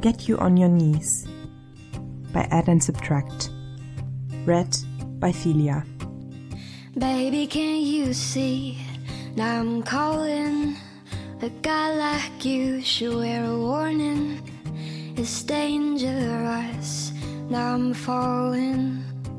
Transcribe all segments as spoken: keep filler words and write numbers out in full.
Get You on Your Knees by Add and Subtract. Read by Celia. Baby, can you see? Now I'm calling. A guy like you should wear a warning. It's dangerous. Now I'm falling.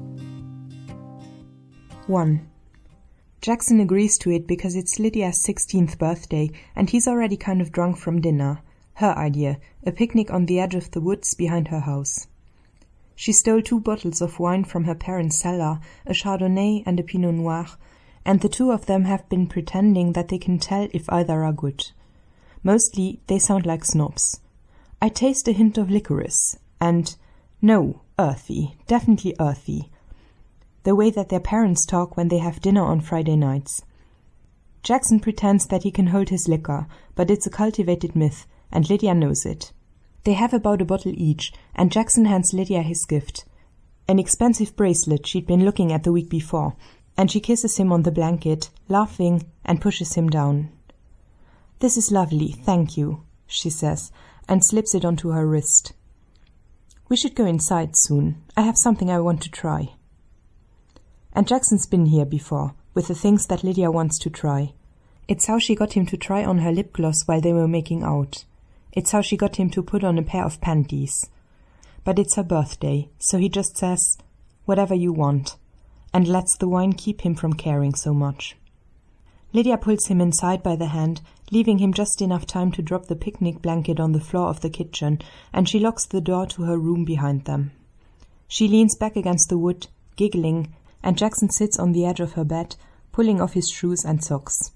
one. Jackson agrees to it because it's Lydia's sixteenth birthday and he's already kind of drunk from dinner. Her idea, a picnic on the edge of the woods behind her house. She stole two bottles of wine from her parents' cellar, a Chardonnay and a Pinot Noir, and the two of them have been pretending that they can tell if either are good. Mostly, they sound like snobs. I taste a hint of licorice, and no, earthy, definitely earthy. The way that their parents talk when they have dinner on Friday nights. Jackson pretends that he can hold his liquor, but it's a cultivated myth, and Lydia knows it. They have about a bottle each, and Jackson hands Lydia his gift, an expensive bracelet she'd been looking at the week before, and she kisses him on the blanket, laughing, and pushes him down. "This is lovely, thank you," she says, and slips it onto her wrist. "We should go inside soon. I have something I want to try." And Jackson's been here before, with the things that Lydia wants to try. It's how she got him to try on her lip gloss while they were making out. It's how she got him to put on a pair of panties. But it's her birthday, so he just says, "Whatever you want," and lets the wine keep him from caring so much. Lydia pulls him inside by the hand, leaving him just enough time to drop the picnic blanket on the floor of the kitchen, and she locks the door to her room behind them. She leans back against the wood, giggling, and Jackson sits on the edge of her bed, pulling off his shoes and socks.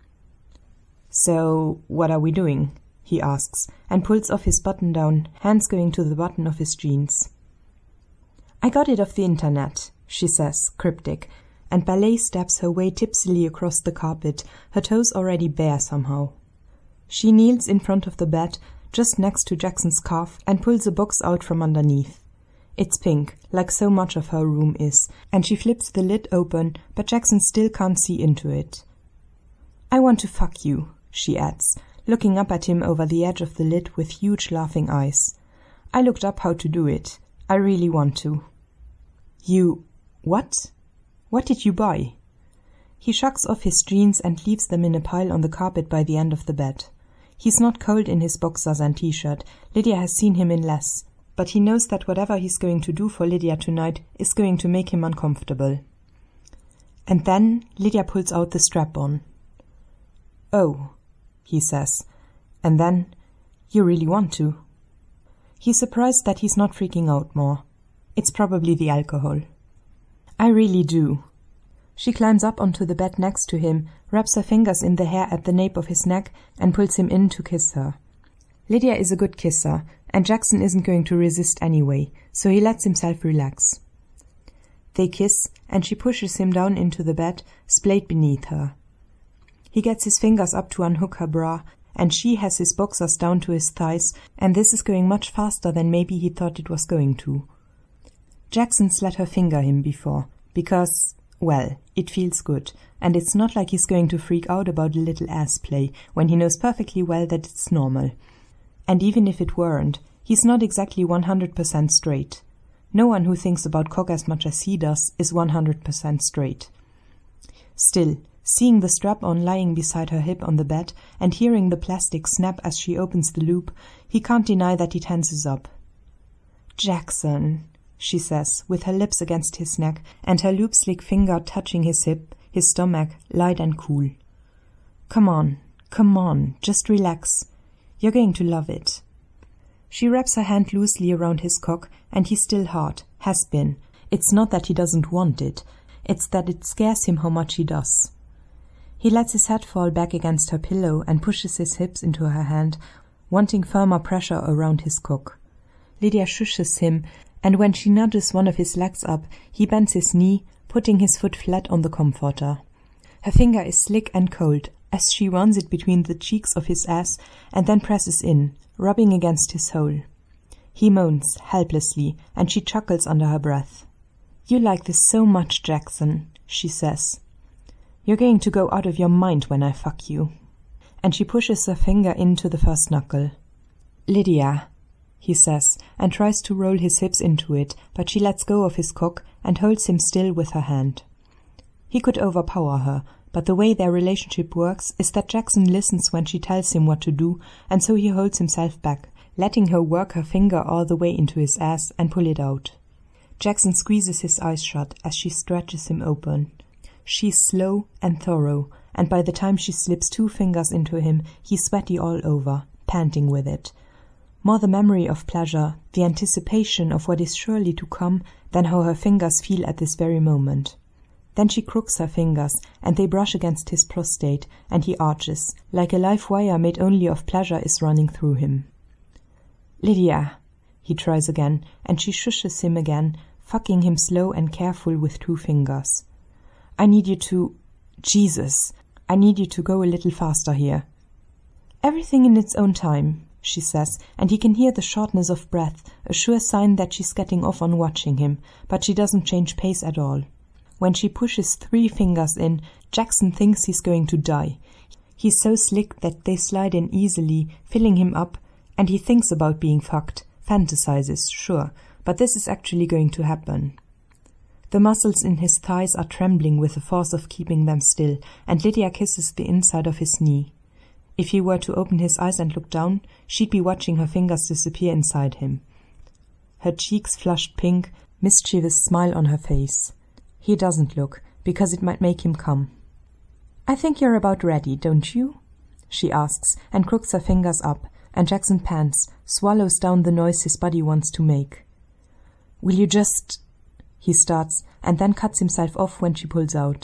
"So, what are we doing?" he asks, and pulls off his button-down, hands going to the button of his jeans. "I got it off the internet," she says, cryptic, and ballet steps her way tipsily across the carpet, her toes already bare somehow. She kneels in front of the bed, just next to Jackson's scarf, and pulls a box out from underneath. It's pink, like so much of her room is, and she flips the lid open, but Jackson still can't see into it. "I want to fuck you," she adds, looking up at him over the edge of the lid with huge laughing eyes. "I looked up how to do it. I really want to." "You... what? What did you buy?" He shucks off his jeans and leaves them in a pile on the carpet by the end of the bed. He's not cold in his boxers and t-shirt. Lydia has seen him in less, but he knows that whatever he's going to do for Lydia tonight is going to make him uncomfortable. And then Lydia pulls out the strap-on. "Oh," he says, and then, "You really want to?" He's surprised that he's not freaking out more. It's probably the alcohol. "I really do." She climbs up onto the bed next to him, wraps her fingers in the hair at the nape of his neck, and pulls him in to kiss her. Lydia is a good kisser, and Jackson isn't going to resist anyway, so he lets himself relax. They kiss, and she pushes him down into the bed, splayed beneath her. He gets his fingers up to unhook her bra, and she has his boxers down to his thighs, and this is going much faster than maybe he thought it was going to. Jackson's let her finger him before, because, well, it feels good, and it's not like he's going to freak out about a little ass play when he knows perfectly well that it's normal. And even if it weren't, he's not exactly one hundred percent straight. No one who thinks about cock as much as he does is one hundred percent straight. Still, seeing the strap-on lying beside her hip on the bed and hearing the plastic snap as she opens the loop, he can't deny that he tenses up. "Jackson," she says, with her lips against his neck and her loop-slick finger touching his hip, his stomach, light and cool. "Come on, come on, just relax. You're going to love it." She wraps her hand loosely around his cock, and he's still hard, has been. It's not that he doesn't want it, it's that it scares him how much he does. He lets his head fall back against her pillow and pushes his hips into her hand, wanting firmer pressure around his cock. Lydia shushes him, and when she nudges one of his legs up, he bends his knee, putting his foot flat on the comforter. Her finger is slick and cold, as she runs it between the cheeks of his ass and then presses in, rubbing against his hole. He moans, helplessly, and she chuckles under her breath. "You like this so much, Jackson," she says. "You're going to go out of your mind when I fuck you." And she pushes her finger into the first knuckle. "Lydia," he says, and tries to roll his hips into it, but she lets go of his cock and holds him still with her hand. He could overpower her, but the way their relationship works is that Jackson listens when she tells him what to do, and so he holds himself back, letting her work her finger all the way into his ass and pull it out. Jackson squeezes his eyes shut as she stretches him open. She's slow and thorough, and by the time she slips two fingers into him, he's sweaty all over, panting with it. More the memory of pleasure, the anticipation of what is surely to come, than how her fingers feel at this very moment. Then she crooks her fingers, and they brush against his prostate, and he arches, like a live wire made only of pleasure is running through him. "Lydia," he tries again, and she shushes him again, fucking him slow and careful with two fingers. "I need you to... Jesus, I need you to go a little faster here." "Everything in its own time," she says, and he can hear the shortness of breath, a sure sign that she's getting off on watching him, but she doesn't change pace at all. When she pushes three fingers in, Jackson thinks he's going to die. He's so slick that they slide in easily, filling him up, and he thinks about being fucked, fantasizes, sure, but this is actually going to happen. The muscles in his thighs are trembling with the force of keeping them still, and Lydia kisses the inside of his knee. If he were to open his eyes and look down, she'd be watching her fingers disappear inside him. Her cheeks flushed pink, mischievous smile on her face. He doesn't look, because it might make him come. "I think you're about ready, don't you?" she asks, and crooks her fingers up, and Jackson pants, swallows down the noise his body wants to make. "Will you just..." he starts, and then cuts himself off when she pulls out.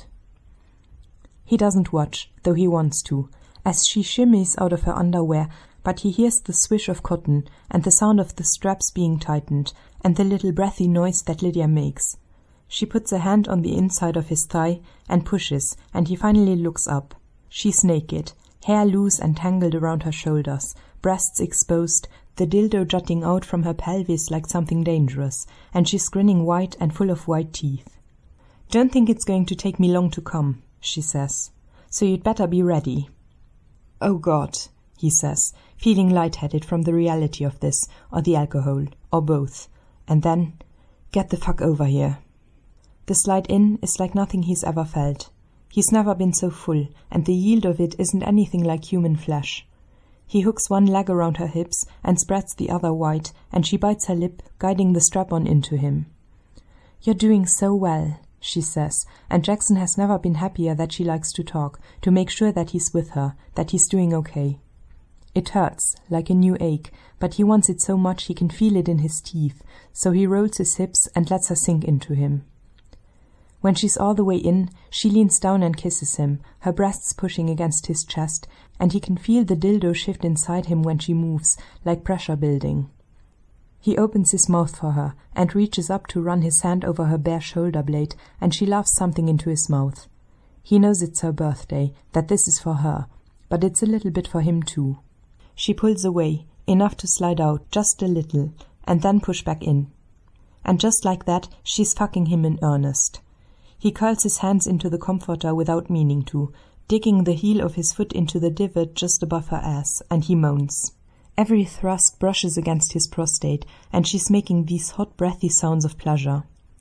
He doesn't watch, though he wants to, as she shimmies out of her underwear, but he hears the swish of cotton, and the sound of the straps being tightened, and the little breathy noise that Lydia makes. She puts a hand on the inside of his thigh and pushes, and he finally looks up. She's naked, hair loose and tangled around her shoulders, breasts exposed, the dildo jutting out from her pelvis like something dangerous, and she's grinning white and full of white teeth. "Don't think it's going to take me long to come," she says, "so you'd better be ready." "Oh God," he says, feeling lightheaded from the reality of this, or the alcohol, or both, and then, "Get the fuck over here." The slide in is like nothing he's ever felt. He's never been so full, and the yield of it isn't anything like human flesh. He hooks one leg around her hips and spreads the other wide, and she bites her lip, guiding the strap-on into him. "You're doing so well," she says, and Jackson has never been happier that she likes to talk, to make sure that he's with her, that he's doing okay. It hurts, like a new ache, but he wants it so much he can feel it in his teeth, so he rolls his hips and lets her sink into him. When she's all the way in, she leans down and kisses him, her breasts pushing against his chest, and he can feel the dildo shift inside him when she moves, like pressure building. He opens his mouth for her, and reaches up to run his hand over her bare shoulder blade, and she laughs something into his mouth. He knows it's her birthday, that this is for her, but it's a little bit for him too. She pulls away, enough to slide out, just a little, and then push back in. And just like that, she's fucking him in earnest. He curls his hands into the comforter without meaning to, digging the heel of his foot into the divot just above her ass, and he moans. Every thrust brushes against his prostate, and she's making these hot breathy sounds of pleasure.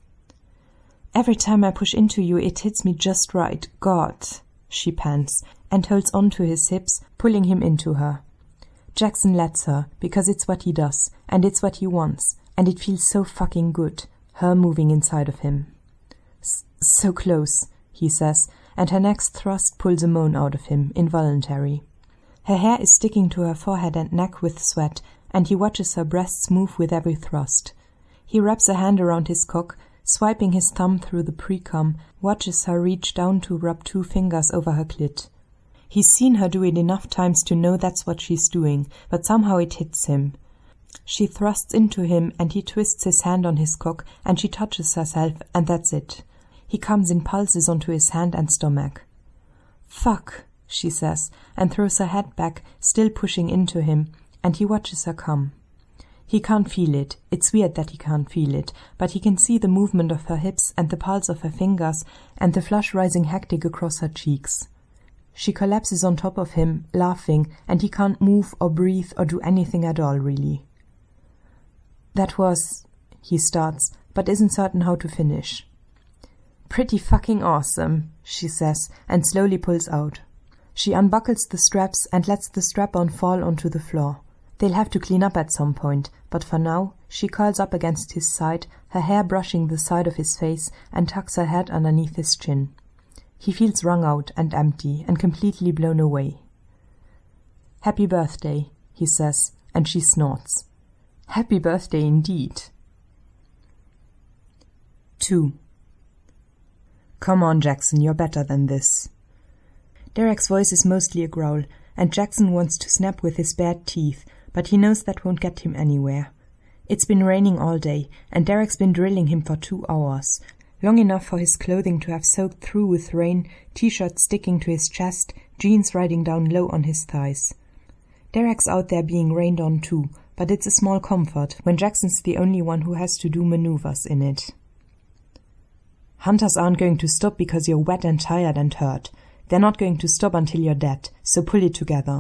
"Every time I push into you, it hits me just right, God," she pants, and holds on to his hips, pulling him into her. Jackson lets her, because it's what he does, and it's what he wants, and it feels so fucking good, her moving inside of him. "So close," he says, and her next thrust pulls a moan out of him, involuntary. Her hair is sticking to her forehead and neck with sweat, and he watches her breasts move with every thrust. He wraps a hand around his cock, swiping his thumb through the pre-cum, watches her reach down to rub two fingers over her clit. He's seen her do it enough times to know that's what she's doing, but somehow it hits him. She thrusts into him, and he twists his hand on his cock, and she touches herself, and that's it. He comes in pulses onto his hand and stomach. "Fuck," she says, and throws her head back, still pushing into him, and he watches her come. He can't feel it. It's weird that he can't feel it, but he can see the movement of her hips and the pulse of her fingers and the flush rising hectic across her cheeks. She collapses on top of him, laughing, and he can't move or breathe or do anything at all, really. That was... he starts, but isn't certain how to finish. Pretty fucking awesome, she says, and slowly pulls out. She unbuckles the straps and lets the strap-on fall onto the floor. They'll have to clean up at some point, but for now, she curls up against his side, her hair brushing the side of his face, and tucks her head underneath his chin. He feels wrung out and empty and completely blown away. Happy birthday, he says, and she snorts. Happy birthday indeed. Two. Come on, Jackson, you're better than this. Derek's voice is mostly a growl, and Jackson wants to snap with his bared teeth, but he knows that won't get him anywhere. It's been raining all day, and Derek's been drilling him for two hours, long enough for his clothing to have soaked through with rain, t-shirt sticking to his chest, jeans riding down low on his thighs. Derek's out there being rained on too, but it's a small comfort when Jackson's the only one who has to do maneuvers in it. Hunters aren't going to stop because you're wet and tired and hurt. They're not going to stop until you're dead, so pull it together.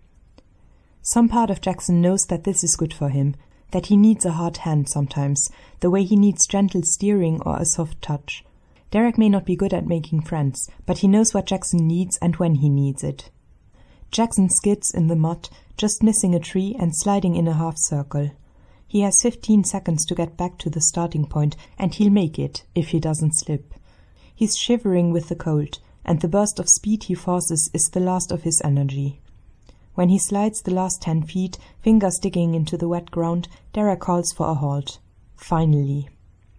Some part of Jackson knows that this is good for him, that he needs a hard hand sometimes, the way he needs gentle steering or a soft touch. Derek may not be good at making friends, but he knows what Jackson needs and when he needs it. Jackson skids in the mud, just missing a tree and sliding in a half circle. He has fifteen seconds to get back to the starting point, and he'll make it, if he doesn't slip. He's shivering with the cold, and the burst of speed he forces is the last of his energy. When he slides the last ten feet, fingers digging into the wet ground, Derek calls for a halt. Finally.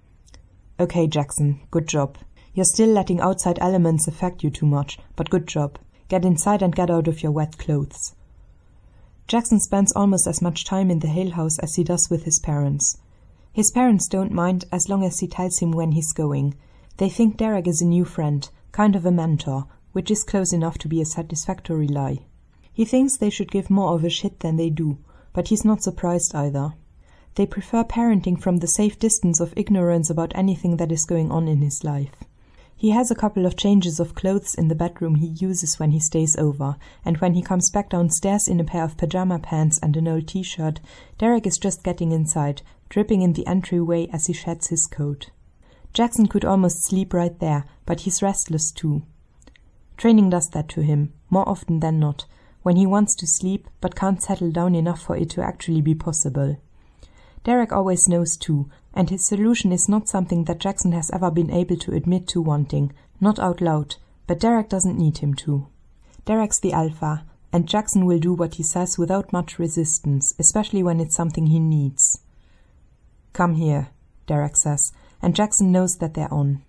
Okay, Jackson, good job. You're still letting outside elements affect you too much, but good job. Get inside and get out of your wet clothes. Jackson spends almost as much time in the Hale house as he does with his parents. His parents don't mind as long as he tells him when he's going. They think Derek is a new friend, kind of a mentor, which is close enough to be a satisfactory lie. He thinks they should give more of a shit than they do, but he's not surprised either. They prefer parenting from the safe distance of ignorance about anything that is going on in his life. He has a couple of changes of clothes in the bedroom he uses when he stays over, and when he comes back downstairs in a pair of pajama pants and an old t-shirt, Derek is just getting inside, dripping in the entryway as he sheds his coat. Jackson could almost sleep right there, but he's restless too. Training does that to him, more often than not, when he wants to sleep but can't settle down enough for it to actually be possible. Derek always knows too, and his solution is not something that Jackson has ever been able to admit to wanting, not out loud, but Derek doesn't need him to. Derek's the alpha, and Jackson will do what he says without much resistance, especially when it's something he needs. Come here, Derek says, and Jackson knows that they're on.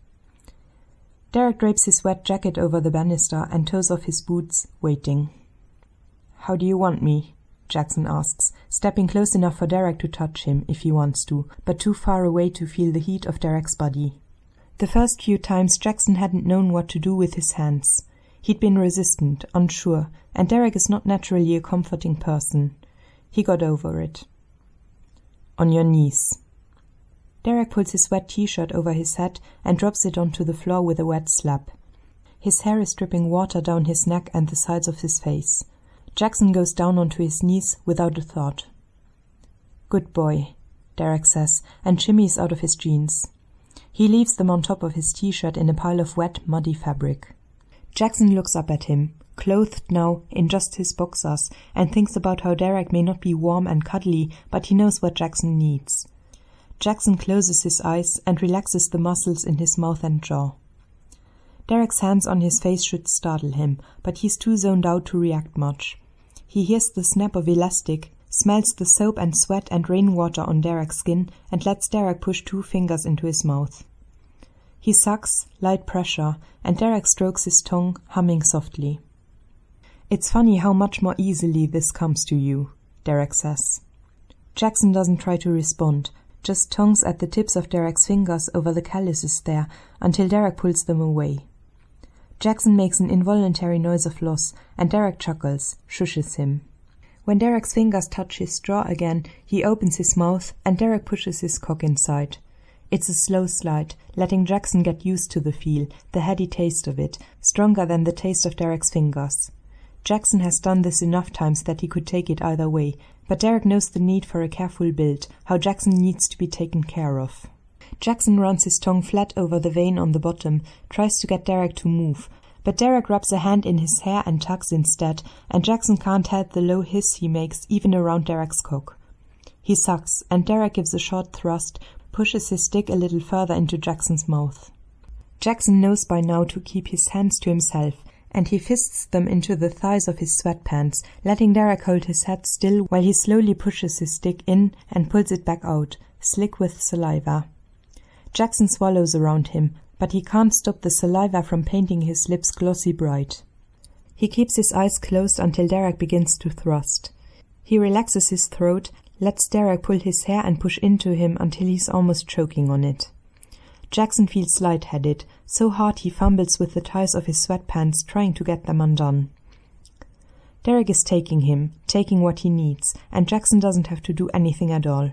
Derek drapes his wet jacket over the banister and toes off his boots, waiting. How do you want me? Jackson asks, stepping close enough for Derek to touch him if he wants to, but too far away to feel the heat of Derek's body. The first few times Jackson hadn't known what to do with his hands. He'd been resistant, unsure, and Derek is not naturally a comforting person. He got over it. On your knees. Derek pulls his wet t-shirt over his head and drops it onto the floor with a wet slap. His hair is dripping water down his neck and the sides of his face. Jackson goes down onto his knees without a thought. Good boy, Derek says, and shimmies out of his jeans. He leaves them on top of his t-shirt in a pile of wet, muddy fabric. Jackson looks up at him, clothed now in just his boxers, and thinks about how Derek may not be warm and cuddly, but he knows what Jackson needs. Jackson closes his eyes and relaxes the muscles in his mouth and jaw. Derek's hands on his face should startle him, but he's too zoned out to react much. He hears the snap of elastic, smells the soap and sweat and rainwater on Derek's skin, and lets Derek push two fingers into his mouth. He sucks, light pressure, and Derek strokes his tongue, humming softly. It's funny how much more easily this comes to you, Derek says. Jackson doesn't try to respond, just tongues at the tips of Derek's fingers over the calluses there until Derek pulls them away. Jackson makes an involuntary noise of loss, and Derek chuckles, shushes him. When Derek's fingers touch his jaw again, he opens his mouth, and Derek pushes his cock inside. It's a slow slide, letting Jackson get used to the feel, the heady taste of it, stronger than the taste of Derek's fingers. Jackson has done this enough times that he could take it either way, but Derek knows the need for a careful build, how Jackson needs to be taken care of. Jackson runs his tongue flat over the vein on the bottom, tries to get Derek to move, but Derek rubs a hand in his hair and tugs instead, and Jackson can't help the low hiss he makes even around Derek's cock. He sucks, and Derek gives a short thrust, pushes his dick a little further into Jackson's mouth. Jackson knows by now to keep his hands to himself, and he fists them into the thighs of his sweatpants, letting Derek hold his head still while he slowly pushes his dick in and pulls it back out, slick with saliva. Jackson swallows around him, but he can't stop the saliva from painting his lips glossy bright. He keeps his eyes closed until Derek begins to thrust. He relaxes his throat, lets Derek pull his hair and push into him until he's almost choking on it. Jackson feels lightheaded, so hard he fumbles with the ties of his sweatpants trying to get them undone. Derek is taking him, taking what he needs, and Jackson doesn't have to do anything at all.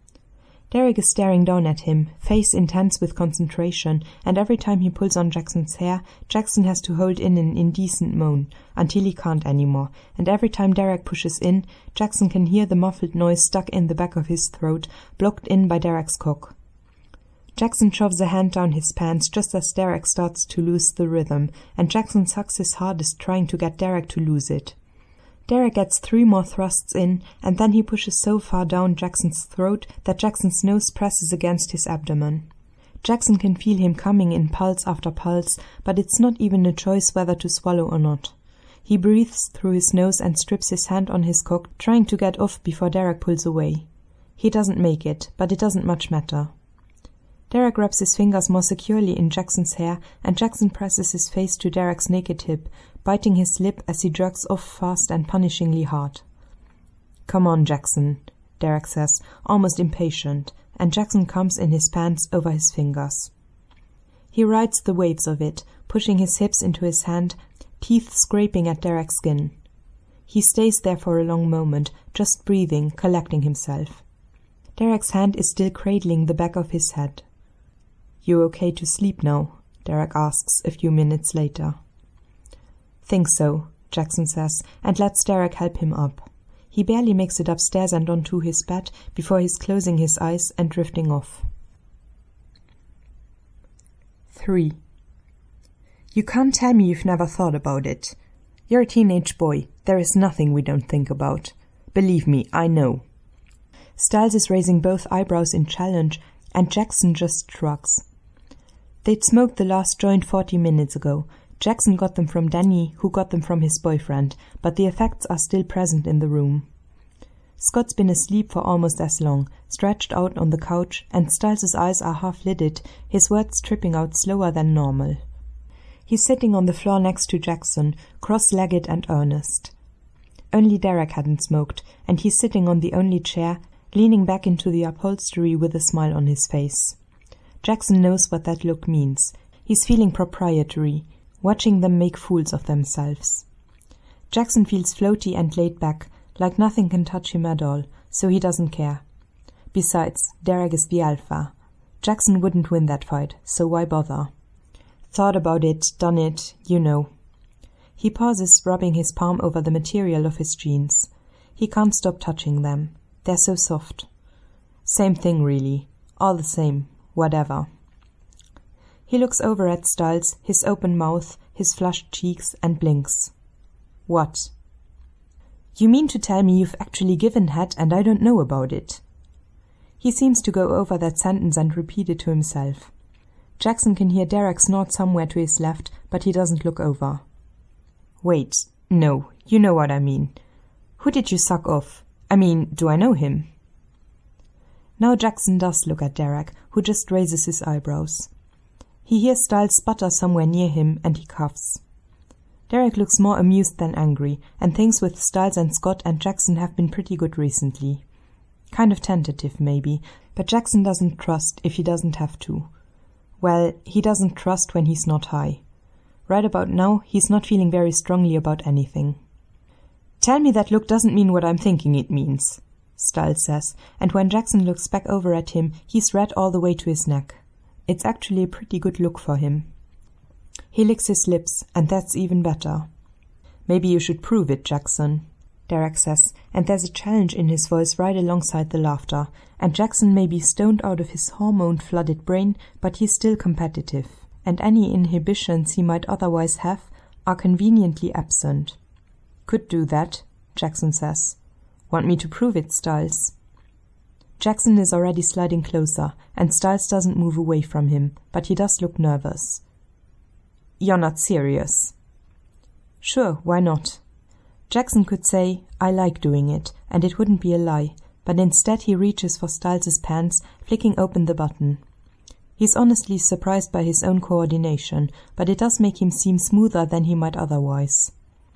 Derek is staring down at him, face intense with concentration, and every time he pulls on Jackson's hair, Jackson has to hold in an indecent moan, until he can't anymore, and every time Derek pushes in, Jackson can hear the muffled noise stuck in the back of his throat, blocked in by Derek's cock. Jackson shoves a hand down his pants just as Derek starts to lose the rhythm, and Jackson sucks his hardest trying to get Derek to lose it. Derek gets three more thrusts in, and then he pushes so far down Jackson's throat that Jackson's nose presses against his abdomen. Jackson can feel him coming in pulse after pulse, but it's not even a choice whether to swallow or not. He breathes through his nose and strips his hand on his cock, trying to get off before Derek pulls away. He doesn't make it, but it doesn't much matter. Derek wraps his fingers more securely in Jackson's hair, and Jackson presses his face to Derek's naked hip, biting his lip as he jerks off fast and punishingly hard. "Come on, Jackson," Derek says, almost impatient, and Jackson comes in his pants over his fingers. He rides the waves of it, pushing his hips into his hand, teeth scraping at Derek's skin. He stays there for a long moment, just breathing, collecting himself. Derek's hand is still cradling the back of his head. "You okay to sleep now?" Derek asks a few minutes later. "Think so," Jackson says, and lets Derek help him up. He barely makes it upstairs and onto his bed before he's closing his eyes and drifting off. three. You can't tell me you've never thought about it. You're a teenage boy. There is nothing we don't think about. Believe me, I know. Styles is raising both eyebrows in challenge, and Jackson just shrugs. They'd smoked the last joint forty minutes ago. Jackson got them from Danny, who got them from his boyfriend, but the effects are still present in the room. Scott's been asleep for almost as long, stretched out on the couch, and Styles' eyes are half-lidded, his words tripping out slower than normal. He's sitting on the floor next to Jackson, cross-legged and earnest. Only Derek hadn't smoked, and he's sitting on the only chair, leaning back into the upholstery with a smile on his face. Jackson knows what that look means. He's feeling proprietary, watching them make fools of themselves. Jackson feels floaty and laid back, like nothing can touch him at all, so he doesn't care. Besides, Derek is the alpha. Jackson wouldn't win that fight, so why bother? Thought about it, done it, you know. He pauses, rubbing his palm over the material of his jeans. He can't stop touching them. They're so soft. Same thing, really. All the same. Whatever. He looks over at Styles, his open mouth, his flushed cheeks, and blinks. What? You mean to tell me you've actually given head and I don't know about it? He seems to go over that sentence and repeat it to himself. Jackson can hear Derek snort somewhere to his left, but he doesn't look over. Wait, no, you know what I mean. Who did you suck off? I mean, do I know him? Now Jackson does look at Derek, who just raises his eyebrows. He hears Styles sputter somewhere near him, and he coughs. Derek looks more amused than angry, and things with Styles and Scott and Jackson have been pretty good recently. Kind of tentative, maybe, but Jackson doesn't trust if he doesn't have to. Well, he doesn't trust when he's not high. Right about now, he's not feeling very strongly about anything. Tell me that look doesn't mean what I'm thinking it means, Styles says, and when Jackson looks back over at him, he's red all the way to his neck. It's actually a pretty good look for him. He licks his lips, and that's even better. Maybe you should prove it, Jackson, Derek says, and there's a challenge in his voice right alongside the laughter, and Jackson may be stoned out of his hormone-flooded brain, but he's still competitive, and any inhibitions he might otherwise have are conveniently absent. Could do that, Jackson says. Want me to prove it, Stiles? Jackson is already sliding closer, and Stiles doesn't move away from him, but he does look nervous. You're not serious. Sure, why not? Jackson could say, I like doing it, and it wouldn't be a lie, but instead he reaches for Stiles' pants, flicking open the button. He's honestly surprised by his own coordination, but it does make him seem smoother than he might otherwise.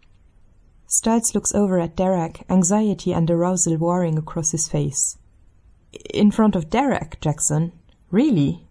Stiles looks over at Derek, anxiety and arousal warring across his face. In front of Derek, Jackson? Really?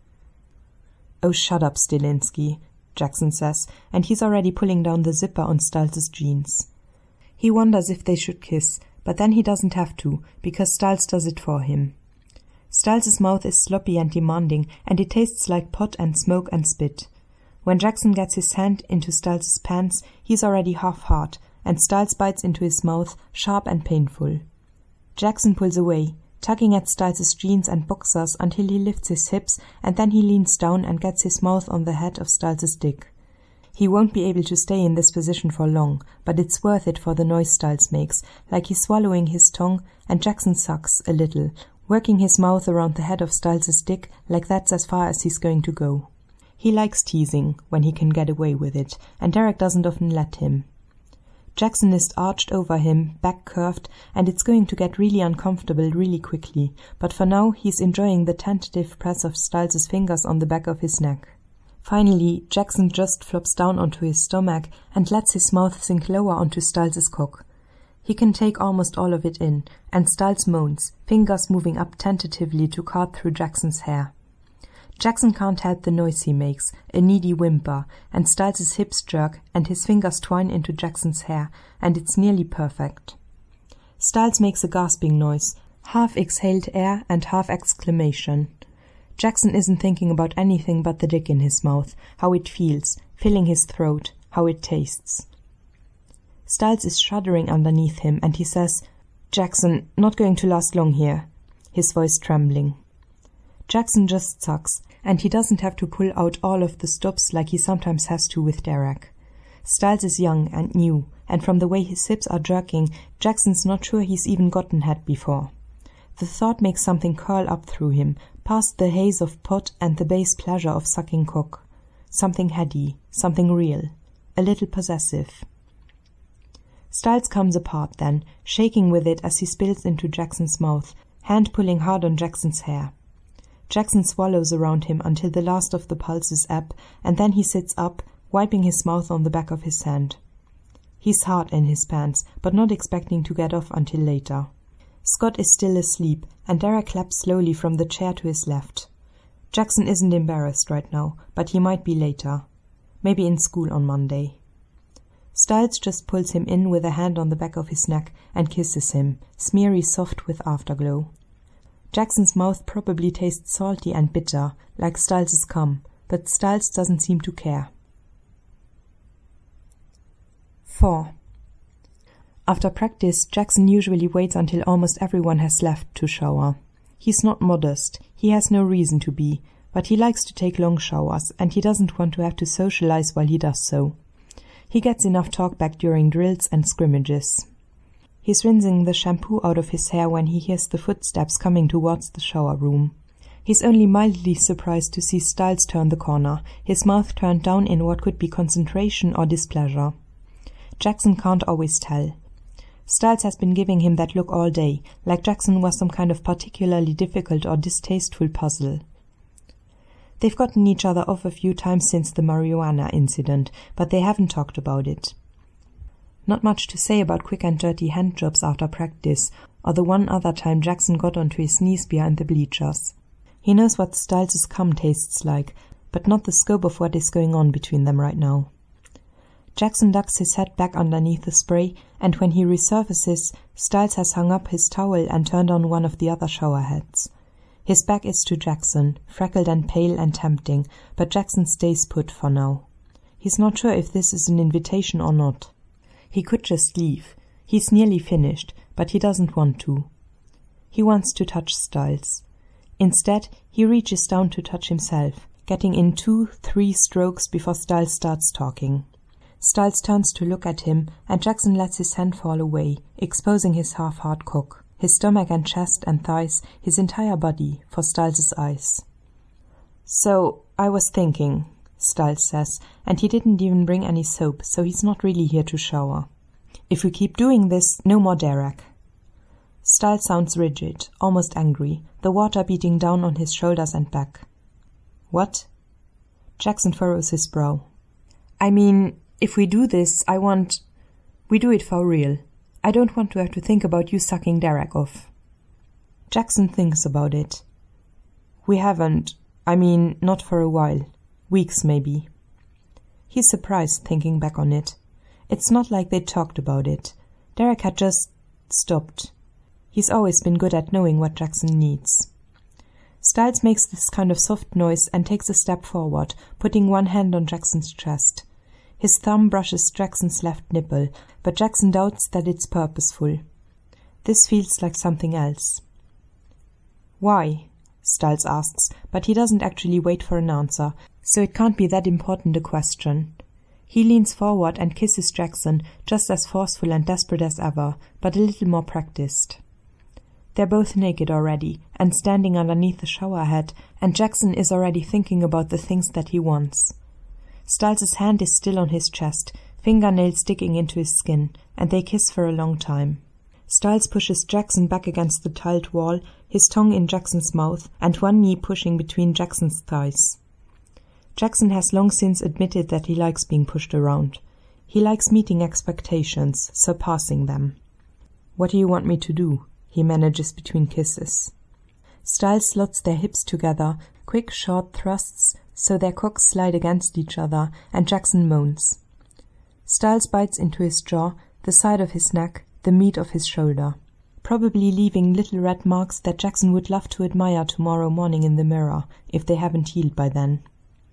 Oh, shut up, Stilinski, Jackson says, and he's already pulling down the zipper on Stiles' jeans. He wonders if they should kiss, but then he doesn't have to, because Stiles does it for him. Stiles' mouth is sloppy and demanding, and it tastes like pot and smoke and spit. When Jackson gets his hand into Stiles' pants, he's already half-hard, and Stiles bites into his mouth, sharp and painful. Jackson pulls away, tugging at Stiles' jeans and boxers until he lifts his hips, and then he leans down and gets his mouth on the head of Stiles' dick. He won't be able to stay in this position for long, but it's worth it for the noise Stiles makes, like he's swallowing his tongue, and Jackson sucks a little, working his mouth around the head of Stiles' dick like that's as far as he's going to go. He likes teasing, when he can get away with it, and Derek doesn't often let him. Jackson is arched over him, back curved, and it's going to get really uncomfortable really quickly, but for now he's enjoying the tentative press of Stiles' fingers on the back of his neck. Finally, Jackson just flops down onto his stomach and lets his mouth sink lower onto Stiles' cock. He can take almost all of it in, and Stiles moans, fingers moving up tentatively to cart through Jackson's hair. Jackson can't help the noise he makes, a needy whimper, and Stiles' hips jerk and his fingers twine into Jackson's hair, and it's nearly perfect. Stiles makes a gasping noise, half exhaled air and half exclamation. Jackson isn't thinking about anything but the dick in his mouth, how it feels, filling his throat, how it tastes. Stiles is shuddering underneath him, and he says, Jackson, not going to last long here, his voice trembling. Jackson just sucks, and he doesn't have to pull out all of the stops like he sometimes has to with Derek. Stiles is young and new, and from the way his hips are jerking, Jackson's not sure he's even gotten head before. The thought makes something curl up through him, past the haze of pot and the base pleasure of sucking cock. Something heady, something real, a little possessive. Stiles comes apart then, shaking with it as he spills into Jackson's mouth, hand pulling hard on Jackson's hair. Jackson swallows around him until the last of the pulses ebb, and then he sits up, wiping his mouth on the back of his hand. He's hard in his pants, but not expecting to get off until later. Scott is still asleep, and Derek claps slowly from the chair to his left. Jackson isn't embarrassed right now, but he might be later. Maybe in school on Monday. Stiles just pulls him in with a hand on the back of his neck and kisses him, smeary soft with afterglow. Jackson's mouth probably tastes salty and bitter, like Stiles' cum, but Stiles doesn't seem to care. four. After practice, Jackson usually waits until almost everyone has left to shower. He's not modest, he has no reason to be, but he likes to take long showers, and he doesn't want to have to socialize while he does so. He gets enough talk back during drills and scrimmages. He's rinsing the shampoo out of his hair when he hears the footsteps coming towards the shower room. He's only mildly surprised to see Stiles turn the corner, his mouth turned down in what could be concentration or displeasure. Jackson can't always tell. Stiles has been giving him that look all day, like Jackson was some kind of particularly difficult or distasteful puzzle. They've gotten each other off a few times since the marijuana incident, but they haven't talked about it. Not much to say about quick and dirty hand jobs after practice, or the one other time Jackson got onto his knees behind the bleachers. He knows what Stiles' cum tastes like, but not the scope of what is going on between them right now. Jackson ducks his head back underneath the spray, and when he resurfaces, Stiles has hung up his towel and turned on one of the other shower heads. His back is to Jackson, freckled and pale and tempting, but Jackson stays put for now. He's not sure if this is an invitation or not. He could just leave. He's nearly finished, but he doesn't want to. He wants to touch Stiles. Instead, he reaches down to touch himself, getting in two, three strokes before Stiles starts talking. Stiles turns to look at him, and Jackson lets his hand fall away, exposing his half-hard cock, his stomach and chest and thighs, his entire body, for Stiles's eyes. "So, I was thinking," Stiles says, and he didn't even bring any soap, so he's not really here to shower. "If we keep doing this, no more Derek." Stiles sounds rigid, almost angry, the water beating down on his shoulders and back. "What?" Jackson furrows his brow. "I mean, if we do this, I want... We do it for real. I don't want to have to think about you sucking Derek off." Jackson thinks about it. "We haven't. I mean, not for a while. Weeks, maybe." He's surprised, thinking back on it. It's not like they talked about it. Derek had just stopped. He's always been good at knowing what Jackson needs. Stiles makes this kind of soft noise and takes a step forward, putting one hand on Jackson's chest. His thumb brushes Jackson's left nipple, but Jackson doubts that it's purposeful. This feels like something else. "Why?" Stiles asks, but he doesn't actually wait for an answer, so it can't be that important a question. He leans forward and kisses Jackson, just as forceful and desperate as ever, but a little more practiced. They're both naked already, and standing underneath the shower head, and Jackson is already thinking about the things that he wants. Stiles's hand is still on his chest, fingernails sticking into his skin, and they kiss for a long time. Stiles pushes Jackson back against the tiled wall, his tongue in Jackson's mouth, and one knee pushing between Jackson's thighs. Jackson has long since admitted that he likes being pushed around. He likes meeting expectations, surpassing them. "What do you want me to do?" he manages between kisses. Stiles slots their hips together, quick short thrusts, so their cocks slide against each other, and Jackson moans. Stiles bites into his jaw, the side of his neck, the meat of his shoulder, probably leaving little red marks that Jackson would love to admire tomorrow morning in the mirror, if they haven't healed by then.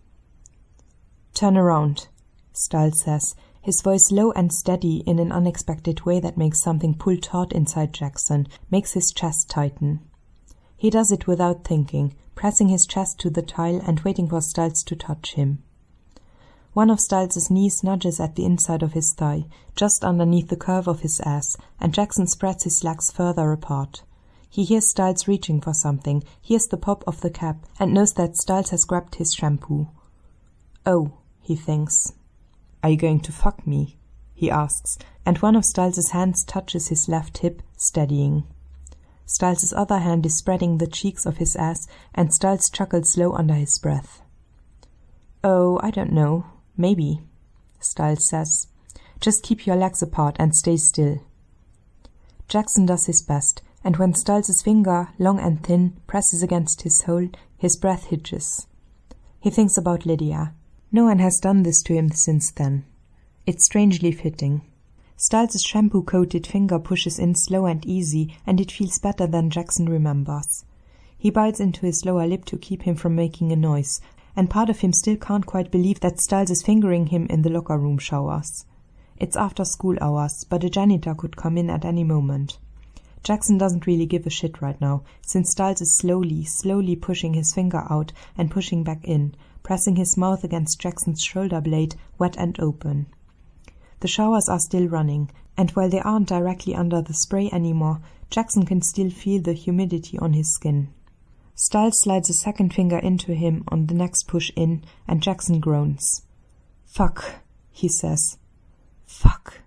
"Turn around," Stiles says, his voice low and steady in an unexpected way that makes something pull taut inside Jackson, makes his chest tighten. He does it without thinking, pressing his chest to the tile and waiting for Stiles to touch him. One of Stiles's knees nudges at the inside of his thigh, just underneath the curve of his ass, and Jackson spreads his legs further apart. He hears Stiles reaching for something, hears the pop of the cap, and knows that Stiles has grabbed his shampoo. "Oh," he thinks. "Are you going to fuck me?" he asks, and one of Stiles's hands touches his left hip, steadying. Stiles's other hand is spreading the cheeks of his ass, and Stiles chuckles low under his breath. "Oh, I don't know. Maybe," Stiles says. "Just keep your legs apart and stay still." Jackson does his best, and when Stiles's finger, long and thin, presses against his hole, his breath hitches. He thinks about Lydia. No one has done this to him since then. It's strangely fitting. Stiles's shampoo-coated finger pushes in slow and easy, and it feels better than Jackson remembers. He bites into his lower lip to keep him from making a noise, and part of him still can't quite believe that Stiles is fingering him in the locker room showers. It's after school hours, but a janitor could come in at any moment. Jackson doesn't really give a shit right now, since Stiles is slowly, slowly pushing his finger out and pushing back in, pressing his mouth against Jackson's shoulder blade, wet and open. The showers are still running, and while they aren't directly under the spray anymore, Jackson can still feel the humidity on his skin. Stiles slides a second finger into him on the next push in, and Jackson groans. "Fuck," he says. "Fuck."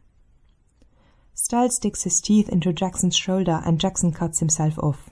Stiles sticks his teeth into Jackson's shoulder, and Jackson cuts himself off.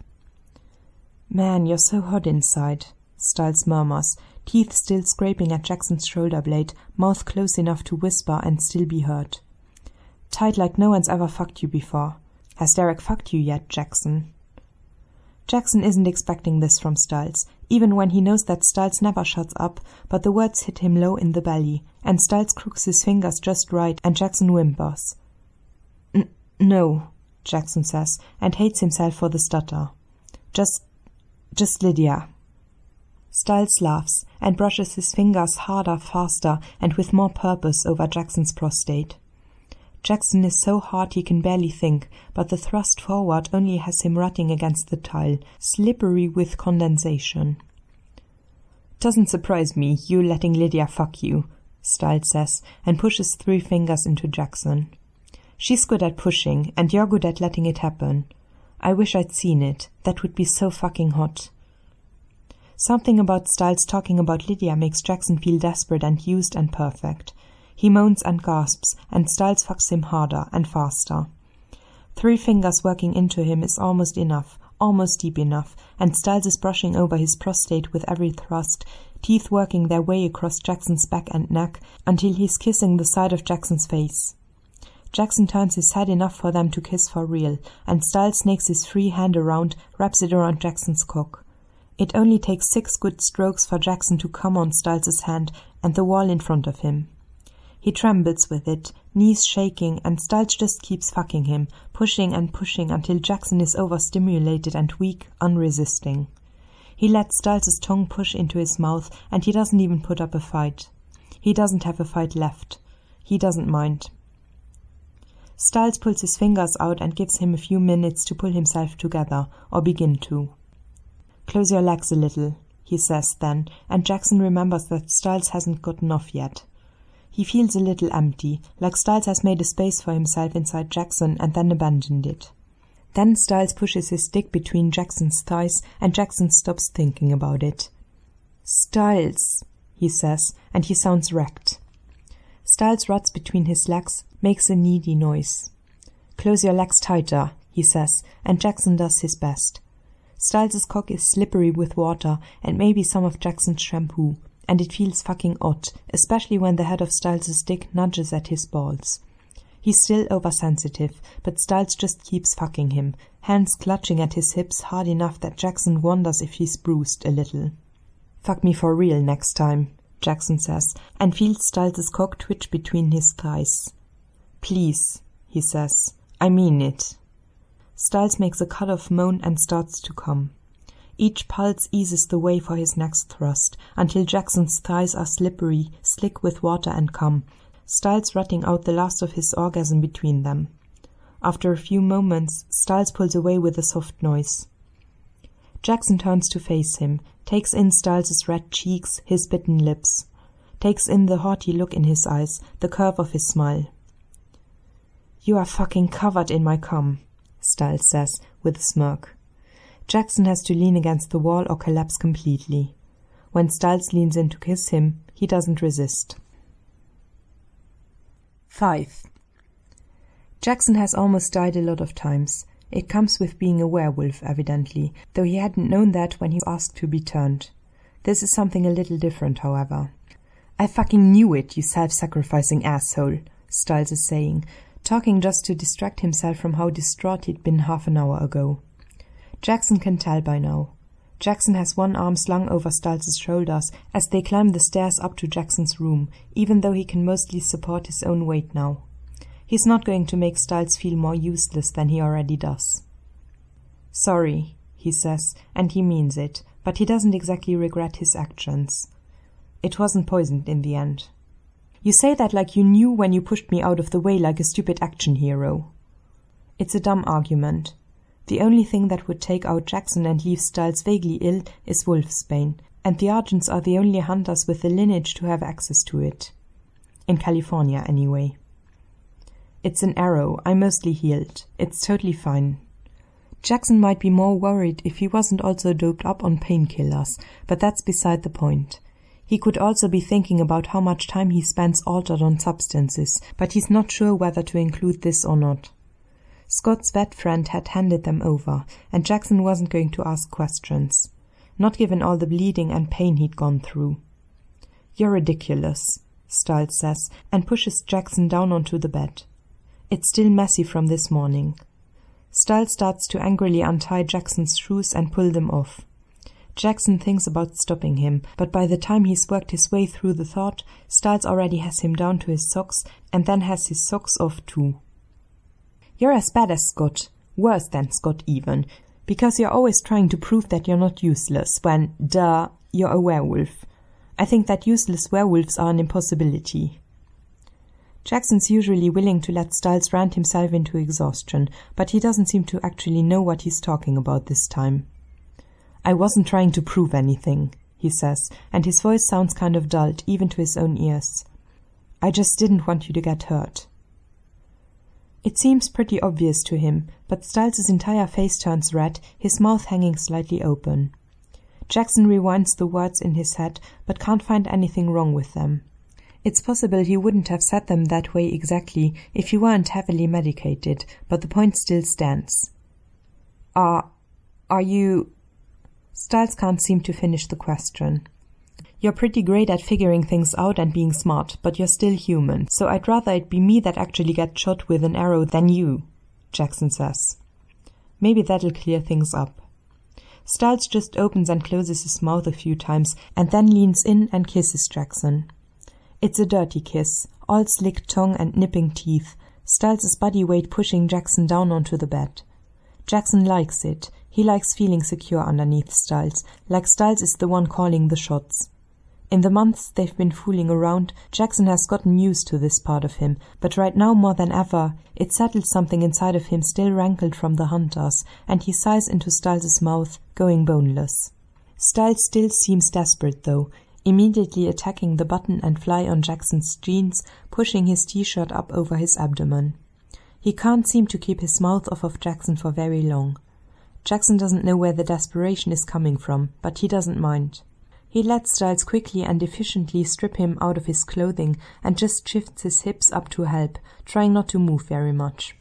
"Man, you're so hot inside," Stiles murmurs, teeth still scraping at Jackson's shoulder blade, mouth close enough to whisper and still be heard. "Tight like no one's ever fucked you before. Has Derek fucked you yet, Jackson?" Jackson isn't expecting this from Stiles, even when he knows that Stiles never shuts up, but the words hit him low in the belly, and Stiles crooks his fingers just right, and Jackson whimpers. N- no, Jackson says, and hates himself for the stutter. Just, just Lydia. Stiles laughs, and brushes his fingers harder, faster, and with more purpose over Jackson's prostate. Jackson is so hard he can barely think, but the thrust forward only has him rutting against the tile, slippery with condensation. "Doesn't surprise me, you letting Lydia fuck you," Stiles says, and pushes three fingers into Jackson. "She's good at pushing, and you're good at letting it happen. I wish I'd seen it. That would be so fucking hot." Something about Stiles talking about Lydia makes Jackson feel desperate and used and perfect. He moans and gasps, and Stiles fucks him harder and faster. Three fingers working into him is almost enough, almost deep enough, and Stiles is brushing over his prostate with every thrust, teeth working their way across Jackson's back and neck, until he's kissing the side of Jackson's face. Jackson turns his head enough for them to kiss for real, and Stiles snakes his free hand around, wraps it around Jackson's cock. It only takes six good strokes for Jackson to come on Stiles's hand and the wall in front of him. He trembles with it, knees shaking, and Stiles just keeps fucking him, pushing and pushing until Jackson is overstimulated and weak, unresisting. He lets Stiles's tongue push into his mouth, and he doesn't even put up a fight. He doesn't have a fight left. He doesn't mind. Stiles pulls his fingers out and gives him a few minutes to pull himself together, or begin to. "Close your legs a little," he says then, and Jackson remembers that Stiles hasn't gotten off yet. He feels a little empty, like Stiles has made a space for himself inside Jackson and then abandoned it. Then Stiles pushes his dick between Jackson's thighs, and Jackson stops thinking about it. "Stiles," he says, and he sounds wrecked. Stiles ruts between his legs, makes a needy noise. "Close your legs tighter," he says, and Jackson does his best. Stiles's cock is slippery with water and maybe some of Jackson's shampoo, and it feels fucking odd, especially when the head of Stiles's dick nudges at his balls. He's still oversensitive, but Stiles just keeps fucking him, hands clutching at his hips hard enough that Jackson wonders if he's bruised a little. "Fuck me for real next time," Jackson says, and feels Stiles's cock twitch between his thighs. "Please," he says. "I mean it." Stiles makes a cut-off moan and starts to come. Each pulse eases the way for his next thrust, until Jackson's thighs are slippery, slick with water and cum, Stiles rutting out the last of his orgasm between them. After a few moments, Stiles pulls away with a soft noise. Jackson turns to face him, takes in Stiles's red cheeks, his bitten lips, takes in the haughty look in his eyes, the curve of his smile. "You are fucking covered in my cum," Stiles says, with a smirk. Jackson has to lean against the wall or collapse completely. When Stiles leans in to kiss him, he doesn't resist. five. Jackson has almost died a lot of times. It comes with being a werewolf, evidently, though he hadn't known that when he asked to be turned. This is something a little different, however. "I fucking knew it, you self-sacrificing asshole," Stiles is saying, talking just to distract himself from how distraught he'd been half an hour ago. Jackson can tell by now. Jackson has one arm slung over Stiles's shoulders as they climb the stairs up to Jackson's room, even though he can mostly support his own weight now. He's not going to make Stiles feel more useless than he already does. "Sorry," he says, and he means it, but he doesn't exactly regret his actions. It wasn't poisoned in the end. "You say that like you knew when you pushed me out of the way like a stupid action hero." It's a dumb argument. The only thing that would take out Jackson and leave Stiles vaguely ill is wolfsbane, and the Argents are the only hunters with the lineage to have access to it. In California, anyway. "It's an arrow. I'm mostly healed. It's totally fine." Jackson might be more worried if he wasn't also doped up on painkillers, but that's beside the point. He could also be thinking about how much time he spends altered on substances, but he's not sure whether to include this or not. Scott's vet friend had handed them over, and Jackson wasn't going to ask questions, not given all the bleeding and pain he'd gone through. "You're ridiculous," Stiles says, and pushes Jackson down onto the bed. It's still messy from this morning. Stiles starts to angrily untie Jackson's shoes and pull them off. Jackson thinks about stopping him, but by the time he's worked his way through the thought, Stiles already has him down to his socks and then has his socks off too. "You're as bad as Scott, worse than Scott even, because you're always trying to prove that you're not useless when, duh, you're a werewolf. I think that useless werewolves are an impossibility." Jackson's usually willing to let Styles rant himself into exhaustion, but he doesn't seem to actually know what he's talking about this time. "I wasn't trying to prove anything," he says, and his voice sounds kind of dulled, even to his own ears. "I just didn't want you to get hurt." It seems pretty obvious to him, but Styles' entire face turns red, his mouth hanging slightly open. Jackson rewinds the words in his head, but can't find anything wrong with them. It's possible he wouldn't have said them that way exactly if he weren't heavily medicated, but the point still stands. Are... are you... Styles can't seem to finish the question. "You're pretty great at figuring things out and being smart, but you're still human, so I'd rather it be me that actually gets shot with an arrow than you," Jackson says. Maybe that'll clear things up. Styles just opens and closes his mouth a few times and then leans in and kisses Jackson. It's a dirty kiss, all slick tongue and nipping teeth, Styles' body weight pushing Jackson down onto the bed. Jackson likes it. He likes feeling secure underneath Styles, like Styles is the one calling the shots. In the months they've been fooling around, Jackson has gotten used to this part of him, but right now more than ever, it settled something inside of him still rankled from the hunters, and he sighs into Styles' mouth, going boneless. Styles still seems desperate though, immediately attacking the button and fly on Jackson's jeans, pushing his t-shirt up over his abdomen. He can't seem to keep his mouth off of Jackson for very long. Jackson doesn't know where the desperation is coming from, but he doesn't mind. He lets Styles quickly and efficiently strip him out of his clothing and just shifts his hips up to help, trying not to move very much.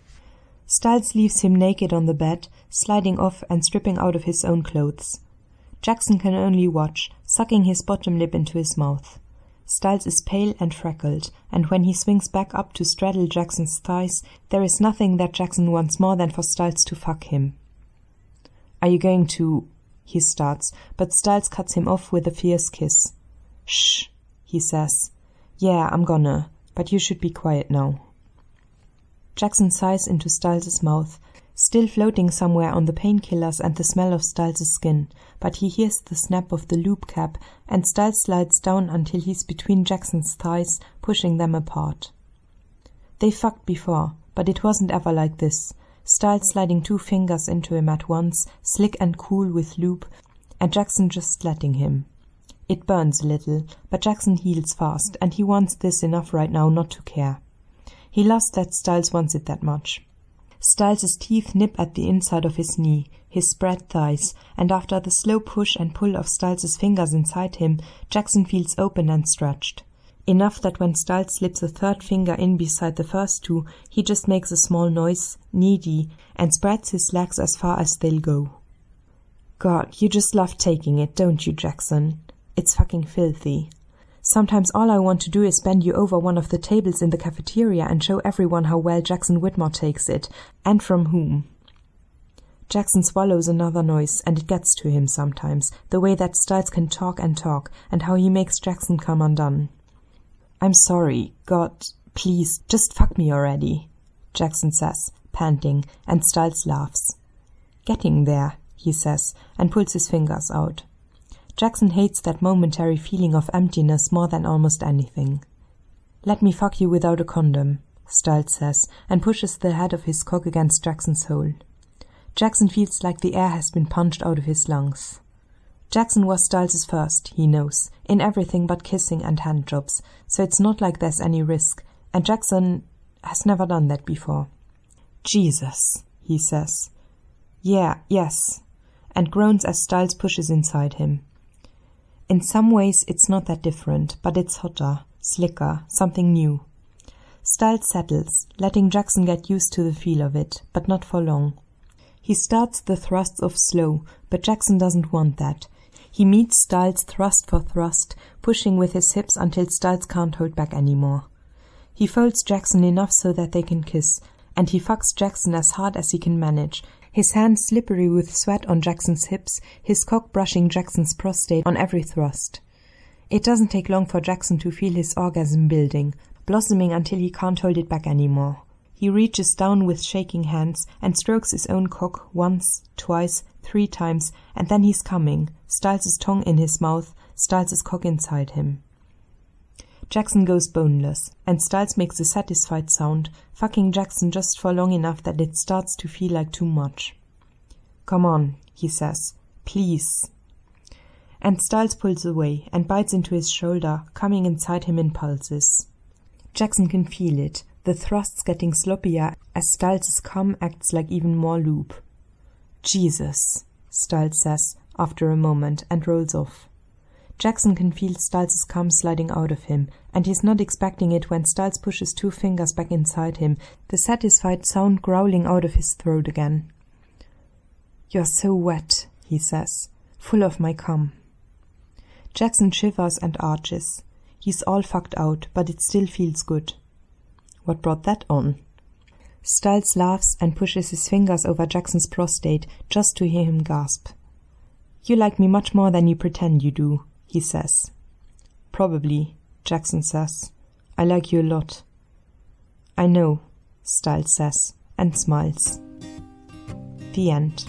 Styles leaves him naked on the bed, sliding off and stripping out of his own clothes. Jackson can only watch, sucking his bottom lip into his mouth. Styles is pale and freckled, and when he swings back up to straddle Jackson's thighs, there is nothing that Jackson wants more than for Styles to fuck him. "Are you going to..." he starts, but Styles cuts him off with a fierce kiss. "Shh," he says. "Yeah, I'm gonna, but you should be quiet now." Jackson sighs into Styles' mouth, still floating somewhere on the painkillers and the smell of Styles' skin, but he hears the snap of the loop cap, and Styles slides down until he's between Jackson's thighs, pushing them apart. They fucked before, but it wasn't ever like this. Styles sliding two fingers into him at once, slick and cool with lube, and Jackson just letting him. It burns a little, but Jackson heals fast, and he wants this enough right now not to care. He loves that Styles wants it that much. Styles' teeth nip at the inside of his knee, his spread thighs, and after the slow push and pull of Styles' fingers inside him, Jackson feels open and stretched. Enough that when Styles slips a third finger in beside the first two, he just makes a small noise, needy, and spreads his legs as far as they'll go. God, you just love taking it, don't you, Jackson? It's fucking filthy. Sometimes all I want to do is bend you over one of the tables in the cafeteria and show everyone how well Jackson Whitmore takes it, and from whom. Jackson swallows another noise, and it gets to him sometimes, the way that Styles can talk and talk, and how he makes Jackson come undone. "I'm sorry. God, please, just fuck me already," Jackson says, panting, and Styles laughs. "Getting there," he says, and pulls his fingers out. Jackson hates that momentary feeling of emptiness more than almost anything. "Let me fuck you without a condom," Styles says, and pushes the head of his cock against Jackson's hole. Jackson feels like the air has been punched out of his lungs. Jackson was Styles' first, he knows, in everything but kissing and handjobs, so it's not like there's any risk, and Jackson has never done that before. "Jesus," he says. "Yeah, yes," and groans as Styles pushes inside him. In some ways it's not that different, but it's hotter, slicker, something new. Styles settles, letting Jackson get used to the feel of it, but not for long. He starts the thrusts off slow, but Jackson doesn't want that. He meets Styles thrust for thrust, pushing with his hips until Styles can't hold back anymore. He folds Jackson enough so that they can kiss, and he fucks Jackson as hard as he can manage, his hands slippery with sweat on Jackson's hips, his cock brushing Jackson's prostate on every thrust. It doesn't take long for Jackson to feel his orgasm building, blossoming until he can't hold it back anymore. He reaches down with shaking hands and strokes his own cock once, twice, three times, and then he's coming, Styles' tongue in his mouth, Styles' cock inside him. Jackson goes boneless, and Stiles makes a satisfied sound, fucking Jackson just for long enough that it starts to feel like too much. "Come on," he says. "Please." And Stiles pulls away and bites into his shoulder, coming inside him in pulses. Jackson can feel it, the thrusts getting sloppier as Stiles' cum acts like even more lube. "Jesus," Stiles says after a moment and rolls off. Jackson can feel Stiles' cum sliding out of him, and he's not expecting it when Stiles pushes two fingers back inside him, the satisfied sound growling out of his throat again. "You're so wet," he says, "full of my cum." Jackson shivers and arches. He's all fucked out, but it still feels good. What brought that on? Stiles laughs and pushes his fingers over Jackson's prostate just to hear him gasp. "You like me much more than you pretend you do," he says. "Probably," Jackson says. "I like you a lot." "I know," Stiles says, and smiles. The end.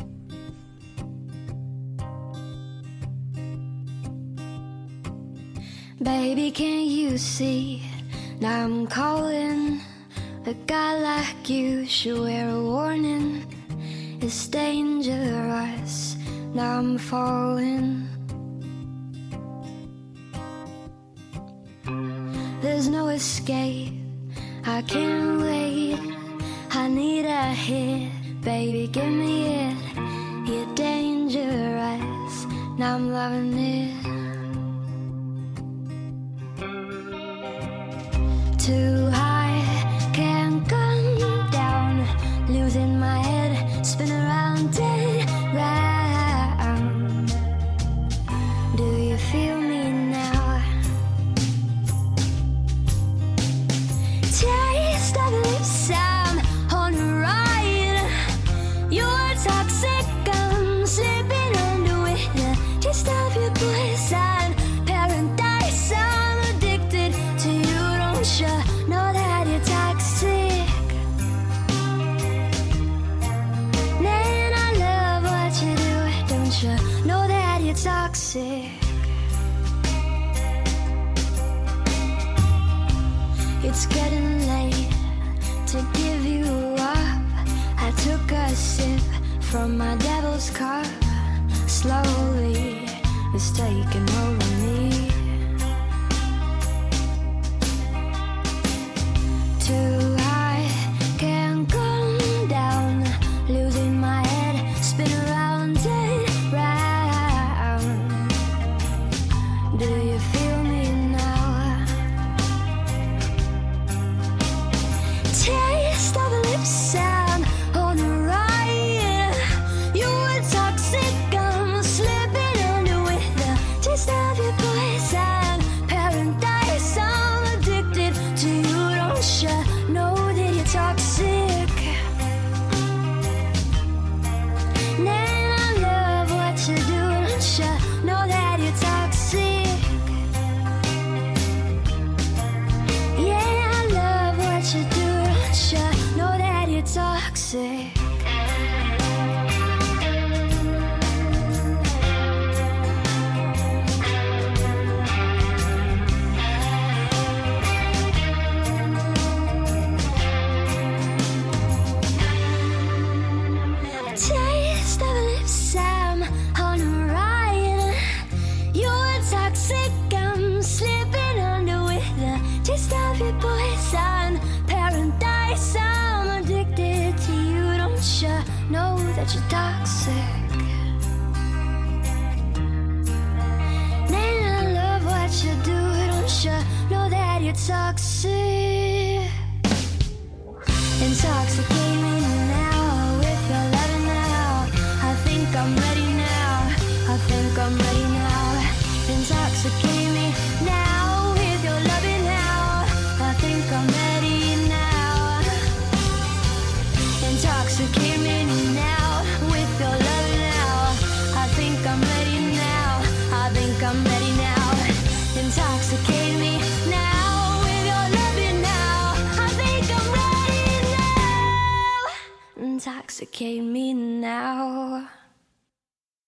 Baby, can't you see? Now I'm calling. A guy like you should wear a warning. It's dangerous. Now I'm falling. There's no escape. I can't wait. I need a hit. Baby, give me it. You're dangerous. Now I'm loving it. Too high, can't come down. Losing my head, spin around and round. Do you feel me now? Taste of lips, I'm on the ride. You're toxic, I'm slipping under with the taste of your poison. Paradise, I'm addicted to you. Don't you know that you're toxic? Man, I love what you do. Don't you know that you're toxic? It's getting late to give you up. I took a sip from my devil's cup. Slowly, it's taking over me. Too high, can't come down. Losing my head, spin around and round. Do you feel me now? Taste of lips, I'm on the ride. You were toxic, I'm slipping under with the taste of your poison. Paradise, I'm addicted to you. Don't you know that you're toxic? Man, I love what you do. Don't you know that you're toxic? Yeah, I love what you do. Don't you know that you're toxic? Taste of lips, I'm on a ride. You're toxic, I'm slipping under with the taste of your poison. Paradise, I'm addicted to you. Don't you know that you're toxic? Man, I love what you do. Don't you know that you're toxic? Intoxicate me now with your loving now. I think I'm ready now. I think I'm ready now. Intoxicate me now with your loving now. I think I'm ready now. Intoxicate me now with your loving now. I think I'm ready now. I think I'm ready now. Intoxicate me now with your loving now. I think I'm ready now. Intoxicate me now.